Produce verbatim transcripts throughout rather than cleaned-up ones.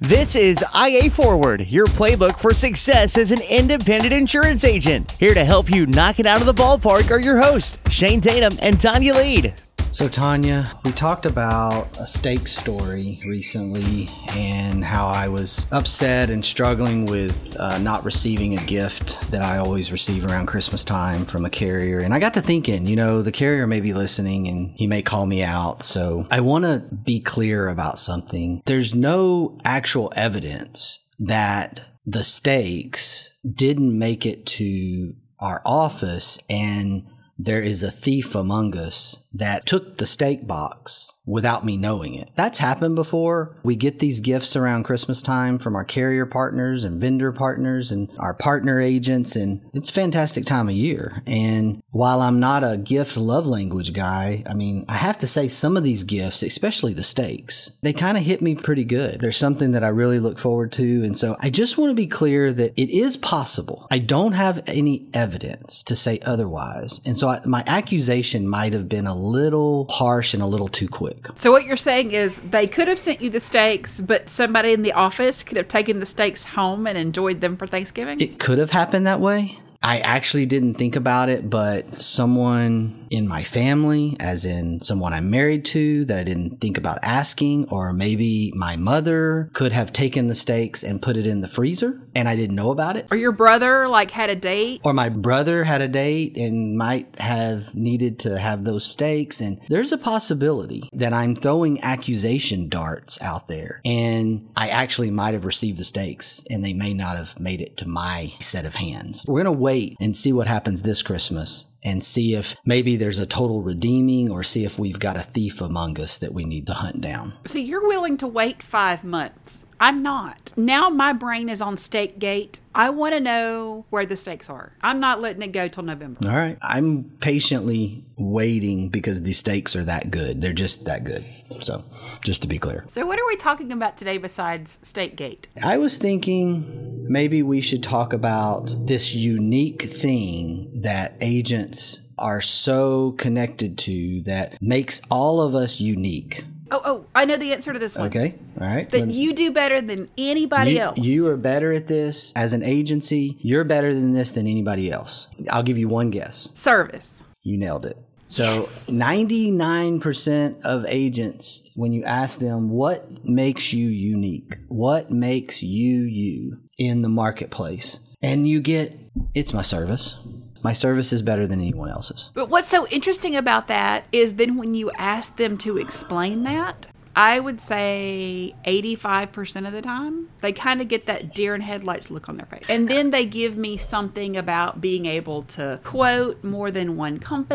This is I A Forward, your playbook for success as an independent insurance agent. Here to help you knock it out of the ballpark are your hosts, Shane Tatum and Tanya Lead. So Tanya, we talked about a steak story recently and how I was upset and struggling with uh, not receiving a gift that I always receive around Christmas time from a carrier. And I got to thinking, you know, the carrier may be listening and he may call me out. So I want to be clear about something. There's no actual evidence that the steaks didn't make it to our office and there is a thief among us that took the steak box without me knowing it. That's happened before. We get these gifts around Christmas time from our carrier partners and vendor partners and our partner agents, and it's a fantastic time of year. And while I'm not a gift love language guy, I mean, I have to say some of these gifts, especially the steaks, they kind of hit me pretty good. There's something that I really look forward to. And so I just want to be clear that it is possible. I don't have any evidence to say otherwise. And so I, my accusation might have been a little harsh and a little too quick. So what you're saying is they could have sent you the steaks, but somebody in the office could have taken the steaks home and enjoyed them for Thanksgiving? It could have happened that way. I actually didn't think about it, but someone in my family, as in someone I'm married to that I didn't think about asking, or maybe my mother could have taken the steaks and put it in the freezer and I didn't know about it. Or your brother like had a date. Or my brother had a date and might have needed to have those steaks. And there's a possibility that I'm throwing accusation darts out there and I actually might have received the steaks and they may not have made it to my set of hands. We're going to wait and see what happens this Christmas and see if maybe there's a total redeeming or see if we've got a thief among us that we need to hunt down. So you're willing to wait five months. I'm not. Now my brain is on Steakgate. I want to know where the steaks are. I'm not letting it go till November. All right. I'm patiently waiting because the steaks are that good. They're just that good. So just to be clear. So what are we talking about today besides Steakgate? I was thinking maybe we should talk about this unique thing that agents are so connected to that makes all of us unique. Oh, oh, I know the answer to this one. Okay, all right. That you do better than anybody you, else. You are better at this as an agency. You're better than this than anybody else. I'll give you one guess. Service. You nailed it. So yes. ninety-nine percent of agents, when you ask them what makes you unique, what makes you you in the marketplace, and you get, it's my service. My service is better than anyone else's. But what's so interesting about that is then when you ask them to explain that, I would say eighty-five percent of the time, they kind of get that deer in headlights look on their face. And then they give me something about being able to quote more than one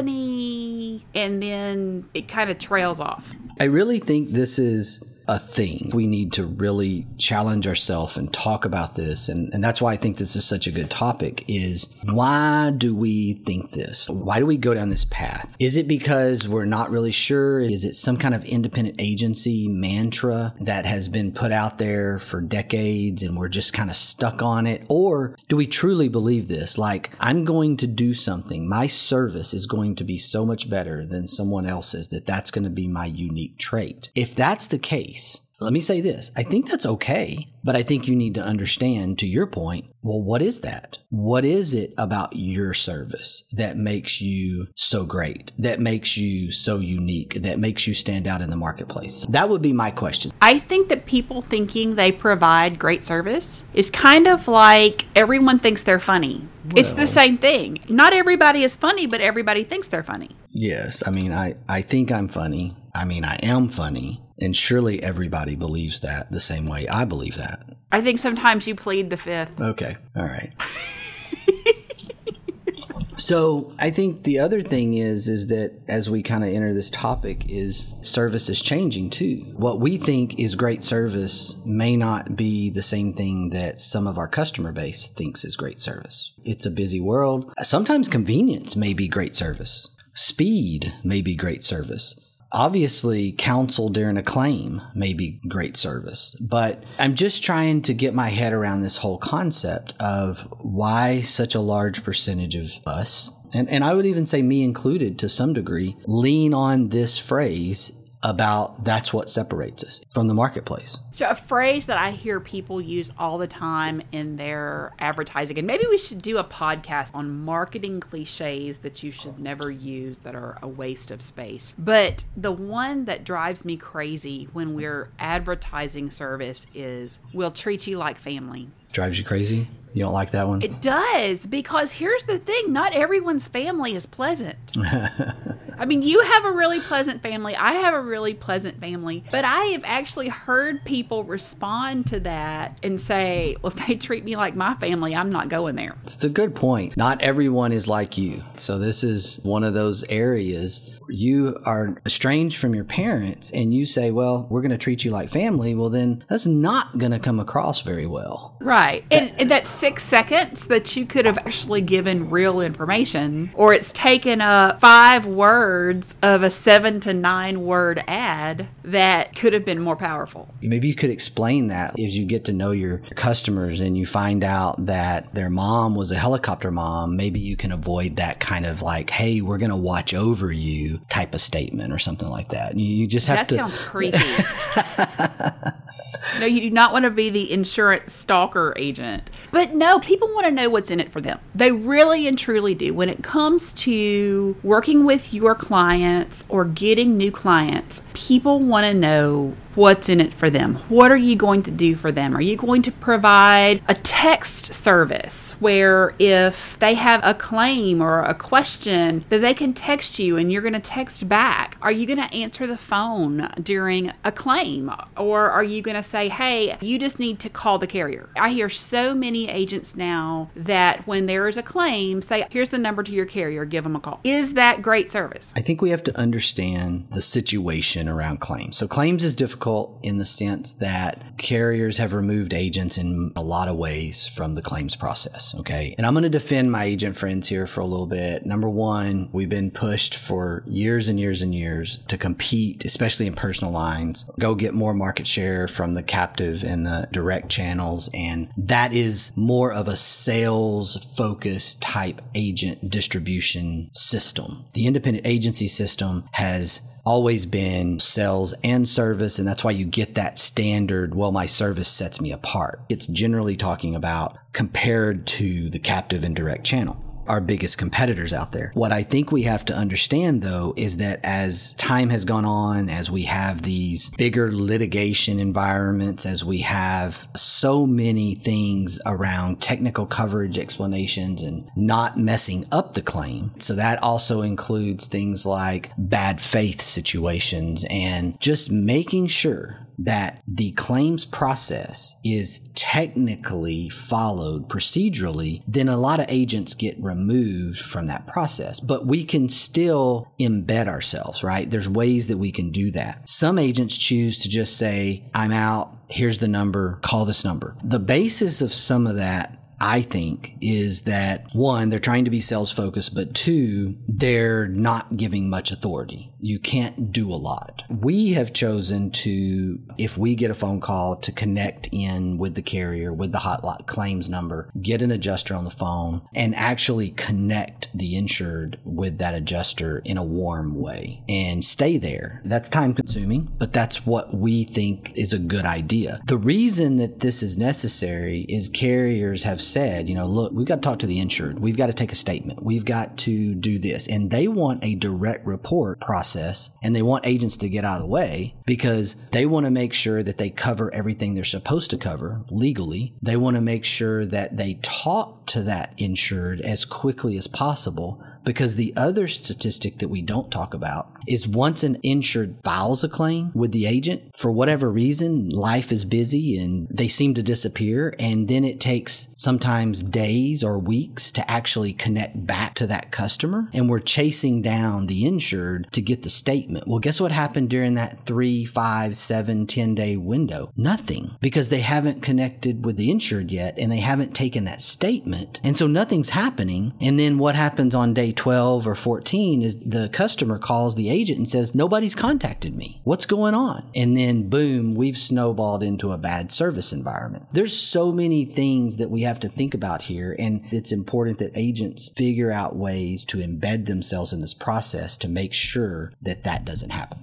company, and then it kind of trails off. I really think this is a thing. We need to really challenge ourselves and talk about this. And, and that's why I think this is such a good topic is why do we think this? Why do we go down this path? Is it because we're not really sure? Is it some kind of independent agency mantra that has been put out there for decades and we're just kind of stuck on it? Or do we truly believe this? Like, I'm going to do something. My service is going to be so much better than someone else's that that's going to be my unique trait. If that's the case, let me say this. I think that's okay, but I think you need to understand, to your point, well, what is that? What is it about your service that makes you so great, that makes you so unique, that makes you stand out in the marketplace? That would be my question. I think that people thinking they provide great service is kind of like everyone thinks they're funny. Well, it's the same thing. Not everybody is funny, but everybody thinks they're funny. Yes. I mean, I, I think I'm funny. I mean, I am funny. And surely everybody believes that the same way I believe that. I think sometimes you plead the fifth. Okay. All right. So I think the other thing is, is that as we kind of enter this topic is service is changing too. What we think is great service may not be the same thing that some of our customer base thinks is great service. It's a busy world. Sometimes convenience may be great service. Speed may be great service. Obviously, counsel during a claim may be great service, but I'm just trying to get my head around this whole concept of why such a large percentage of us, and, and I would even say me included to some degree, lean on this phrase about that's what separates us from the marketplace. So a phrase that I hear people use all the time in their advertising, and maybe we should do a podcast on marketing cliches that you should never use that are a waste of space. But the one that drives me crazy when we're advertising service is, we'll treat you like family. Drives you crazy? You don't like that one? It does, because here's the thing. Not everyone's family is pleasant. I mean, you have a really pleasant family. I have a really pleasant family. But I have actually heard people respond to that and say, well, if they treat me like my family, I'm not going there. It's a good point. Not everyone is like you. So this is one of those areas where you are estranged from your parents and you say, well, we're going to treat you like family. Well, then that's not going to come across very well. Right. And, and that's six seconds that you could have actually given real information, or it's taken up five words of a seven to nine word ad that could have been more powerful. Maybe you could explain that as you get to know your customers and you find out that their mom was a helicopter mom. Maybe you can avoid that kind of like, hey, we're going to watch over you type of statement or something like that. You, you just have that to. That sounds creepy. No, you do not want to be the insurance stalker agent. But no, people want to know what's in it for them. They really and truly do. When it comes to working with your clients or getting new clients, people want to know what's in it for them. What are you going to do for them? Are you going to provide a text service where if they have a claim or a question that they can text you and you're going to text back? Are you going to answer the phone during a claim? Or are you going to say, hey, you just need to call the carrier? I hear so many agents now that when there is a claim, say, here's the number to your carrier, give them a call. Is that great service? I think we have to understand the situation around claims. So claims is difficult in the sense that carriers have removed agents in a lot of ways from the claims process. Okay. And I'm going to defend my agent friends here for a little bit. Number one, we've been pushed for years and years and years to compete, especially in personal lines, go get more market share from the captive and the direct channels. And that is more of a sales focused type agent distribution system. The independent agency system has always been sales and service, and that's why you get that standard, well, my service sets me apart. It's generally talking about compared to the captive and direct channel, our biggest competitors out there. What I think we have to understand, though, is that as time has gone on, as we have these bigger litigation environments, as we have so many things around technical coverage explanations and not messing up the claim. So that also includes things like bad faith situations and just making sure that the claims process is technically followed procedurally, then a lot of agents get removed from that process. But we can still embed ourselves, right? There's ways that we can do that. Some agents choose to just say, I'm out, here's the number, call this number. The basis of some of that, I think, is that one, they're trying to be sales focused, but two, they're not giving much authority. You can't do a lot. We have chosen to, if we get a phone call, to connect in with the carrier, with the hotline claims number, get an adjuster on the phone, and actually connect the insured with that adjuster in a warm way and stay there. That's time consuming, but that's what we think is a good idea. The reason that this is necessary is carriers have said, you know, look, we've got to talk to the insured. We've got to take a statement. We've got to do this. And they want a direct report process, and they want agents to get out of the way because they want to make sure that they cover everything they're supposed to cover legally. They want to make sure that they talk to that insured as quickly as possible, because the other statistic that we don't talk about is once an insured files a claim with the agent, for whatever reason, life is busy and they seem to disappear. And then it takes sometimes days or weeks to actually connect back to that customer. And we're chasing down the insured to get the statement. Well, guess what happened during that three, five, seven, ten day window? Nothing, because they haven't connected with the insured yet and they haven't taken that statement. And so nothing's happening. And then what happens on day twelve or fourteen is the customer calls the agent and says, nobody's contacted me. What's going on? And then boom, we've snowballed into a bad service environment. There's so many things that we have to think about here. And it's important that agents figure out ways to embed themselves in this process to make sure that that doesn't happen.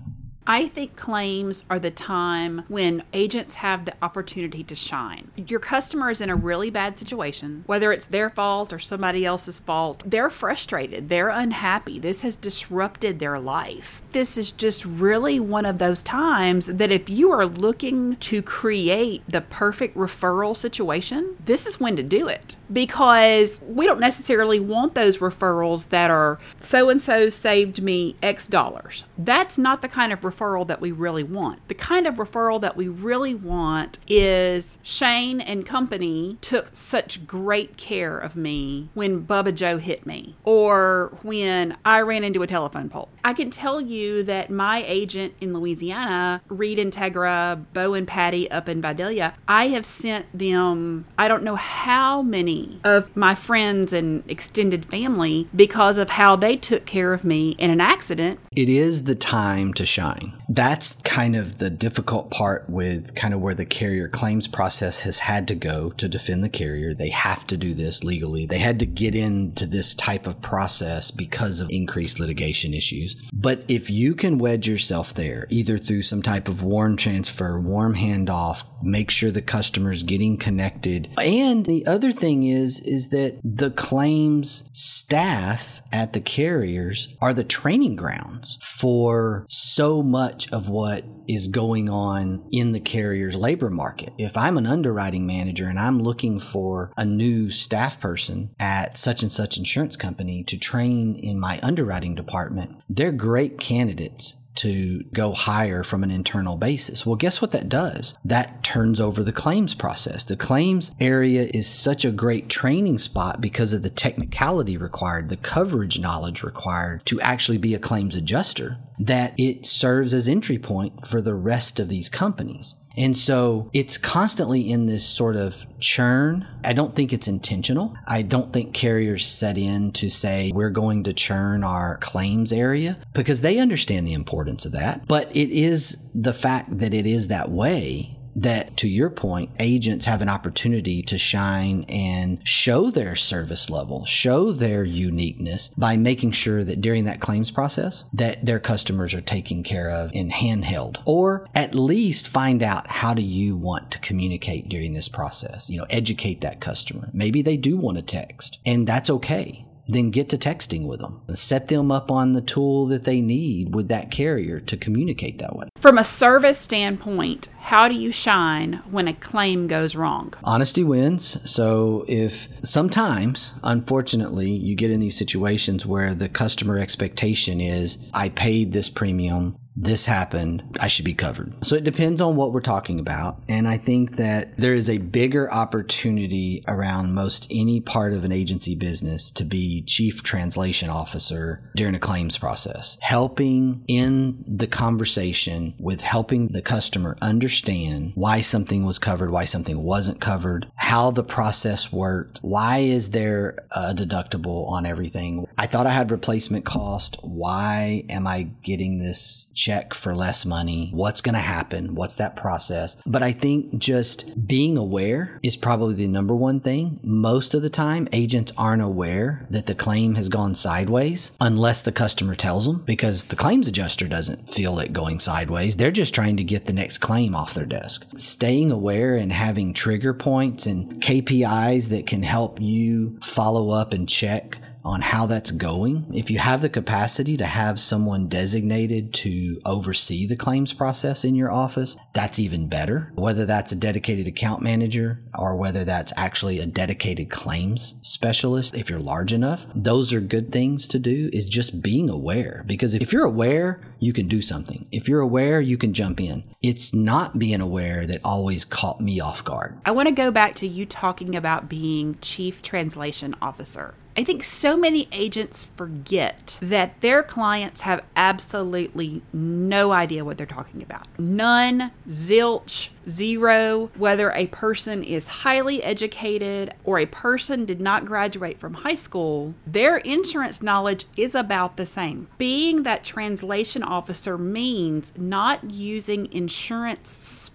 I think claims are the time when agents have the opportunity to shine. Your customer is in a really bad situation, whether it's their fault or somebody else's fault. They're frustrated. They're unhappy. This has disrupted their life. This is just really one of those times that if you are looking to create the perfect referral situation, this is when to do it. Because we don't necessarily want those referrals that are so-and-so saved me X dollars. That's not the kind of referral that we really want. The kind of referral that we really want is Shane and company took such great care of me when Bubba Joe hit me, or when I ran into a telephone pole. I can tell you that my agent in Louisiana, Reed Integra, Bo and Patty up in Vidalia, I have sent them, I don't know how many of my friends and extended family because of how they took care of me in an accident. It is the time to shine. That's kind of the difficult part with kind of where the carrier claims process has had to go to defend the carrier. They have to do this legally. They had to get into this type of process because of increased litigation issues. But if you can wedge yourself there, either through some type of warm transfer, warm handoff, make sure the customer's getting connected. And the other thing is, is that the claims staff at the carriers are the training grounds for so much of what is going on in the carrier's labor market. If I'm an underwriting manager and I'm looking for a new staff person at such and such insurance company to train in my underwriting department, they're great candidates to go hire from an internal basis. Well, guess what that does? That turns over the claims process. The claims area is such a great training spot because of the technicality required, the coverage knowledge required to actually be a claims adjuster, that it serves as entry point for the rest of these companies. And so it's constantly in this sort of churn. I don't think it's intentional. I don't think carriers set in to say we're going to churn our claims area because they understand the importance of that. But it is the fact that it is that way that, to your point, agents have an opportunity to shine and show their service level, show their uniqueness by making sure that during that claims process that their customers are taken care of in handheld, or at least find out how do you want to communicate during this process. You know, educate that customer. Maybe they do want to text, and that's okay. Then get to texting with them. Set them up on the tool that they need with that carrier to communicate that way. From a service standpoint, how do you shine when a claim goes wrong? Honesty wins. So if sometimes, unfortunately, you get in these situations where the customer expectation is, I paid this premium, this happened, I should be covered. So it depends on what we're talking about. And I think that there is a bigger opportunity around most any part of an agency business to be chief translation officer during a claims process, helping in the conversation with helping the customer understand why something was covered, why something wasn't covered, how the process worked, why is there a deductible on everything. I thought I had replacement cost. Why am I getting this check for less money? What's going to happen? What's that process? But I think just being aware is probably the number one thing. Most of the time, agents aren't aware that the claim has gone sideways unless the customer tells them, because the claims adjuster doesn't feel it going sideways. They're just trying to get the next claim off their desk. Staying aware and having trigger points and K P Is that can help you follow up and check on how that's going. If you have the capacity to have someone designated to oversee the claims process in your office, that's even better. Whether that's a dedicated account manager or whether that's actually a dedicated claims specialist, if you're large enough, those are good things to do, is just being aware. Because if you're aware, you can do something. If you're aware, you can jump in. It's not being aware that always caught me off guard. I want to go back to you talking about being chief translation officer. I think so many agents forget that their clients have absolutely no idea what they're talking about. None, zilch, zero, whether a person is highly educated or a person did not graduate from high school, their insurance knowledge is about the same. Being that translation officer means not using insurance speak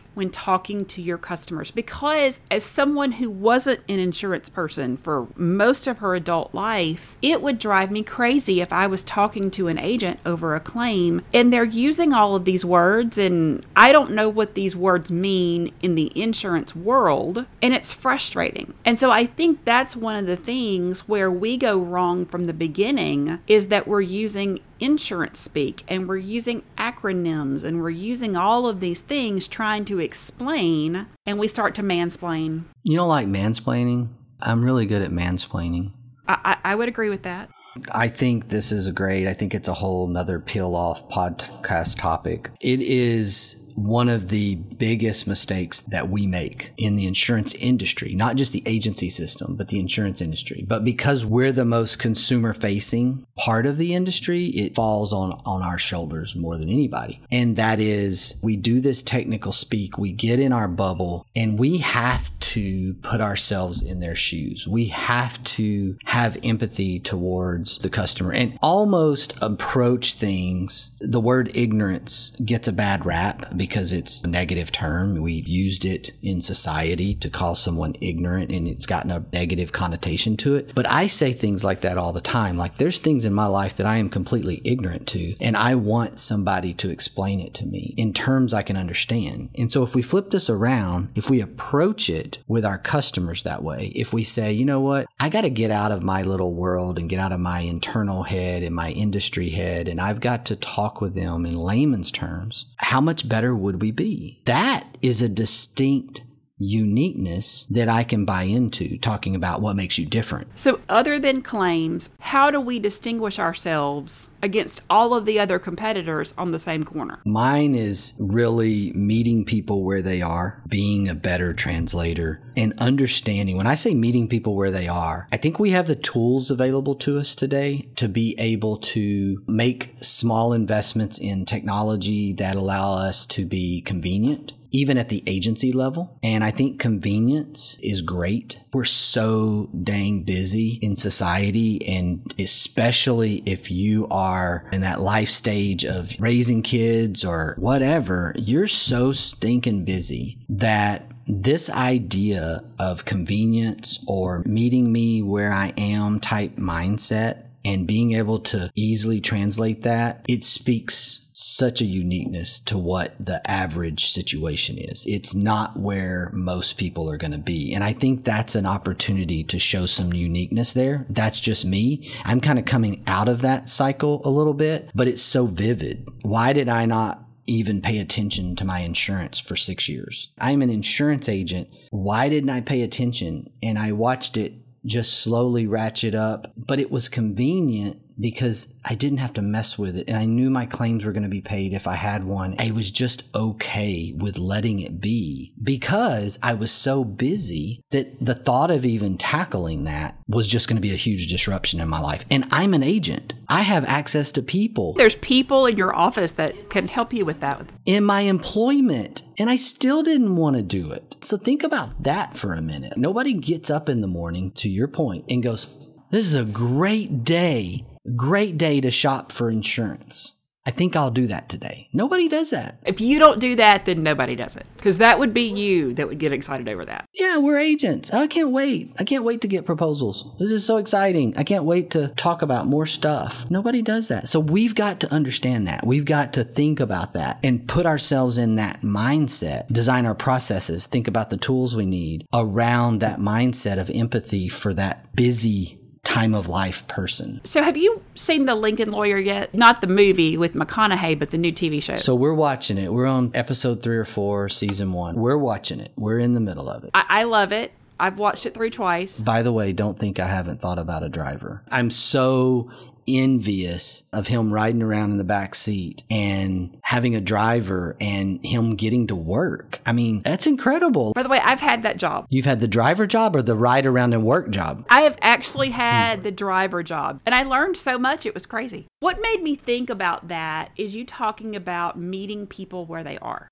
when talking to your customers, because as someone who wasn't an insurance person for most of her adult life, it would drive me crazy if I was talking to an agent over a claim and they're using all of these words and I don't know what these words mean in the insurance world, and it's frustrating. And so I think that's one of the things where we go wrong from the beginning, is that we're using insurance speak and we're using acronyms and we're using all of these things trying to explain, and we start to mansplain. You don't like mansplaining? I'm really good at mansplaining. I, I, I would agree with that. I think this is a great, I think it's a whole nother peel off podcast topic. It is one of the biggest mistakes that we make in the insurance industry, not just the agency system, but the insurance industry. But because we're the most consumer facing part of the industry, it falls on, on our shoulders more than anybody. And that is, we do this technical speak, we get in our bubble, and we have to put ourselves in their shoes. We have to have empathy towards the customer and almost approach things. The word ignorance gets a bad rap because it's a negative term. We've used it in society to call someone ignorant, and it's gotten a negative connotation to it. But I say things like that all the time. Like, there's things in my life that I am completely ignorant to, and I want somebody to explain it to me in terms I can understand. And so if we flip this around, if we approach it with our customers that way, if we say, you know what, I got to get out of my little world and get out of my internal head and my industry head, and I've got to talk with them in layman's terms, how much better would we be? That is a distinct uniqueness that I can buy into, talking about what makes you different. So other than claims, how do we distinguish ourselves against all of the other competitors on the same corner? Mine is really meeting people where they are, being a better translator, and understanding. When I say meeting people where they are, I think we have the tools available to us today to be able to make small investments in technology that allow us to be convenient, even at the agency level. And I think convenience is great. We're so dang busy in society, and especially if you are in that life stage of raising kids or whatever, you're so stinking busy that this idea of convenience or meeting me where I am type mindset and being able to easily translate that, it speaks such a uniqueness to what the average situation is. It's not where most people are going to be. And I think that's an opportunity to show some uniqueness there. That's just me. I'm kind of coming out of that cycle a little bit, but it's so vivid. Why did I not even pay attention to my insurance for six years? I'm an insurance agent. Why didn't I pay attention? And I watched it just slowly ratchet up, but it was convenient because I didn't have to mess with it, and I knew my claims were going to be paid if I had one. I was just okay with letting it be because I was so busy that the thought of even tackling that was just going to be a huge disruption in my life. And I'm an agent. I have access to people. There's people in your office that can help you with that. In my employment, and I still didn't want to do it. So think about that for a minute. Nobody gets up in the morning, to your point, and goes, this is a great day. Great day to shop for insurance. I think I'll do that today. Nobody does that. If you don't do that, then nobody does it. Because that would be you that would get excited over that. Yeah, we're agents. I can't wait. I can't wait to get proposals. This is so exciting. I can't wait to talk about more stuff. Nobody does that. So we've got to understand that. We've got to think about that and put ourselves in that mindset, design our processes, think about the tools we need around that mindset of empathy for that busy time of life person. So have you seen The Lincoln Lawyer yet? Not the movie with McConaughey, but the new T V show. So we're watching it. We're on episode three or four, season one. We're watching it. We're in the middle of it. I, I love it. I've watched it through twice. By the way, don't think I haven't thought about a driver. I'm so envious of him riding around in the back seat and having a driver and him getting to work. I mean, that's incredible. By the way, I've had that job. You've had the driver job or the ride around and work job? I have actually had the driver job, and I learned so much. It was crazy. What made me think about that is you talking about meeting people where they are.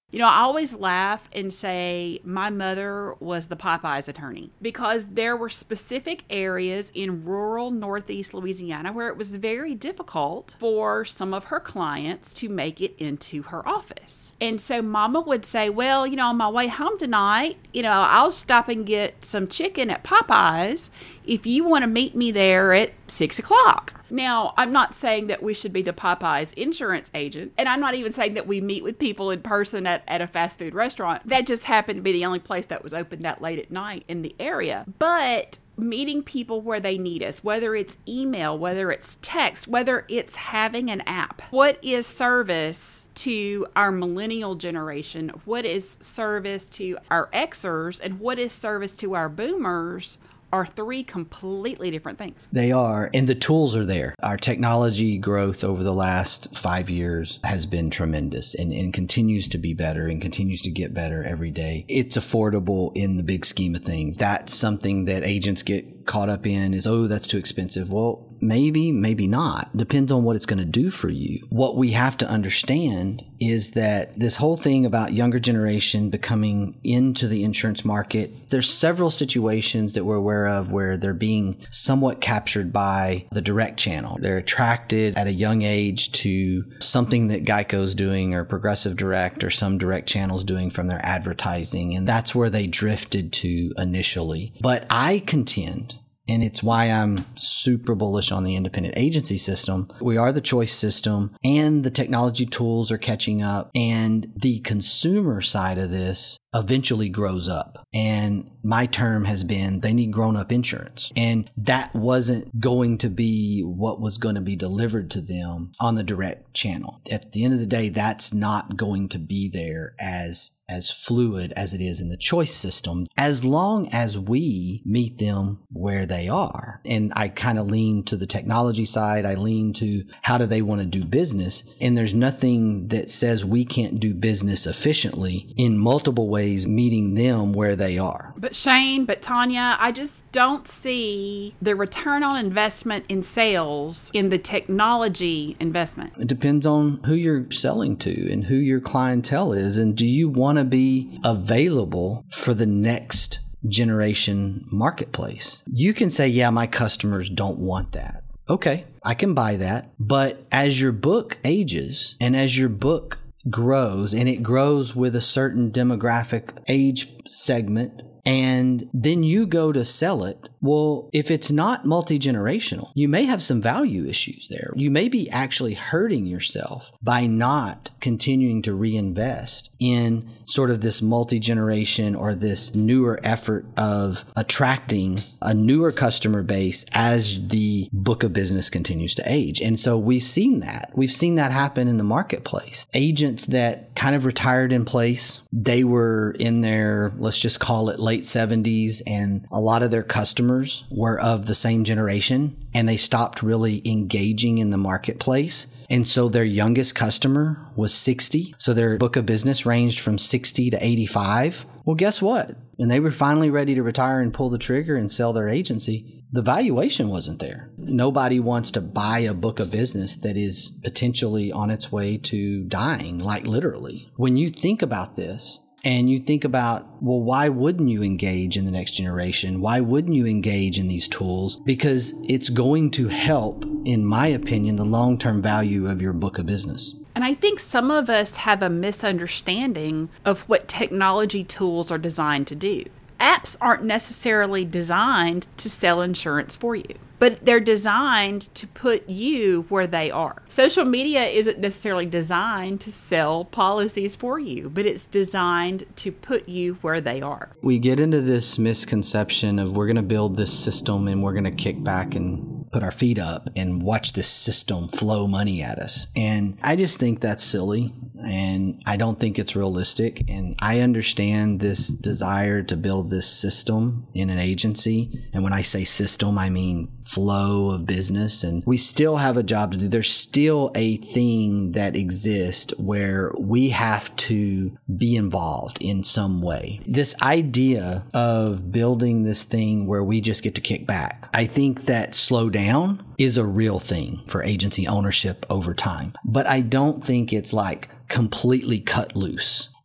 You know, I always laugh and say my mother was the Popeyes attorney because there were specific areas in rural Northeast Louisiana where it was very difficult for some of her clients to make it into her office. And so Mama would say, well, you know, on my way home tonight, you know, I'll stop and get some chicken at Popeyes if you want to meet me there at six o'clock. Now, I'm not saying that we should be the Popeyes insurance agent, and I'm not even saying that we meet with people in person at, at a fast food restaurant. That just happened to be the only place that was open that late at night in the area. But meeting people where they need us, whether it's email, whether it's text, whether it's having an app. What is service to our millennial generation? What is service to our Xers? And what is service to our boomers? Are three completely different things. They are, and the tools are there. Our technology growth over the last five years has been tremendous and, and continues to be better and continues to get better every day. It's affordable in the big scheme of things. That's something that agents get caught up in is, oh, that's too expensive. Well, maybe, maybe not. Depends on what it's going to do for you. What we have to understand is that this whole thing about younger generation becoming into the insurance market, there's several situations that we're aware of where they're being somewhat captured by the direct channel. They're attracted at a young age to something that Geico's doing or Progressive Direct or some direct channels doing from their advertising. And that's where they drifted to initially. But I contend, and it's why I'm super bullish on the independent agency system. We are the choice system, and the technology tools are catching up, and the consumer side of this eventually grows up. And my term has been they need grown-up insurance. And that wasn't going to be what was going to be delivered to them on the direct channel. At the end of the day, that's not going to be there as as fluid as it is in the choice system, as long as we meet them where they are. And I kind of lean to the technology side. I lean to how do they want to do business? And there's nothing that says we can't do business efficiently in multiple ways, meeting them where they are. But Shane, but Tanya, I just don't see the return on investment in sales in the technology investment. It depends on who you're selling to and who your clientele is. And do you want to be available for the next generation marketplace? You can say, yeah, my customers don't want that. Okay, I can buy that. But as your book ages and as your book grows, and it grows with a certain demographic age segment, and then you go to sell it, well, if it's not multi-generational, you may have some value issues there. You may be actually hurting yourself by not continuing to reinvest in sort of this multi-generation or this newer effort of attracting a newer customer base as the book of business continues to age. And so we've seen that. We've seen that happen in the marketplace. Agents that kind of retired in place, they were in their, let's just call it late seventies, and a lot of their customers were of the same generation, and they stopped really engaging in the marketplace. And so their youngest customer was sixty. So their book of business ranged from sixty to eighty-five. Well, guess what? When they were finally ready to retire and pull the trigger and sell their agency, the valuation wasn't there. Nobody wants to buy a book of business that is potentially on its way to dying, like literally. When you think about this, and you think about, well, why wouldn't you engage in the next generation? Why wouldn't you engage in these tools? Because it's going to help, in my opinion, the long-term value of your book of business. And I think some of us have a misunderstanding of what technology tools are designed to do. Apps aren't necessarily designed to sell insurance for you, but they're designed to put you where they are. Social media isn't necessarily designed to sell policies for you, but it's designed to put you where they are. We get into this misconception of we're going to build this system and we're going to kick back and put our feet up and watch this system flow money at us. And I just think that's silly, and I don't think it's realistic. And I understand this desire to build this system in an agency. And when I say system, I mean flow of business. And we still have a job to do. There's still a thing that exists where we have to be involved in some way. This idea of building this thing where we just get to kick back, I think that slow down is a real thing for agency ownership over time. But I don't think it's like completely cut loose.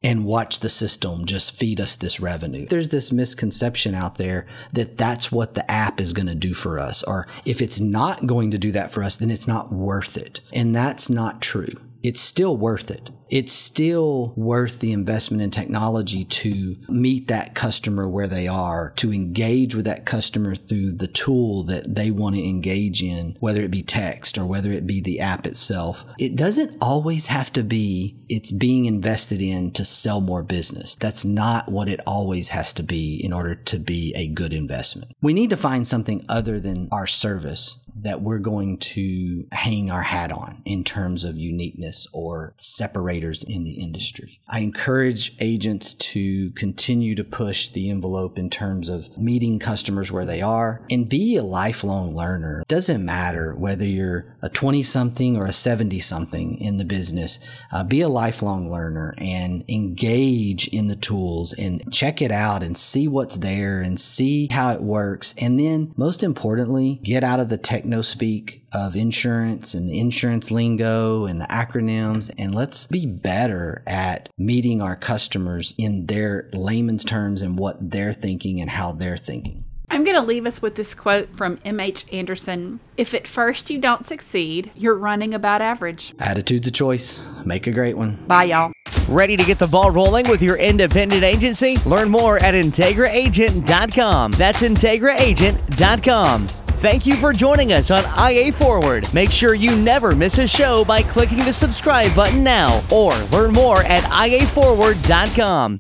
and watch the system just feed us this revenue. There's this misconception out there that that's what the app is going to do for us, or if it's not going to do that for us, then it's not worth it. And that's not true. It's still worth it. It's still worth the investment in technology to meet that customer where they are, to engage with that customer through the tool that they want to engage in, whether it be text or whether it be the app itself. It doesn't always have to be it's being invested in to sell more business. That's not what it always has to be in order to be a good investment. We need to find something other than our service that we're going to hang our hat on in terms of uniqueness or separators in the industry. I encourage agents to continue to push the envelope in terms of meeting customers where they are and be a lifelong learner. It doesn't matter whether you're a twenty-something or a seventy-something in the business. Uh, be a lifelong learner and engage in the tools and check it out and see what's there and see how it works. And then, most importantly, get out of the tech no speak of insurance and the insurance lingo and the acronyms, and let's be better at meeting our customers in their layman's terms and what they're thinking and how they're thinking. I'm going to leave us with this quote from M H Anderson. If at first you don't succeed, you're running about average. Attitude's a choice. Make a great one. Bye, y'all. Ready to get the ball rolling with your independent agency? Learn more at Integra Agent dot com. That's Integra Agent dot com. Thank you for joining us on I A Forward. Make sure you never miss a show by clicking the subscribe button now or learn more at I A Forward dot com.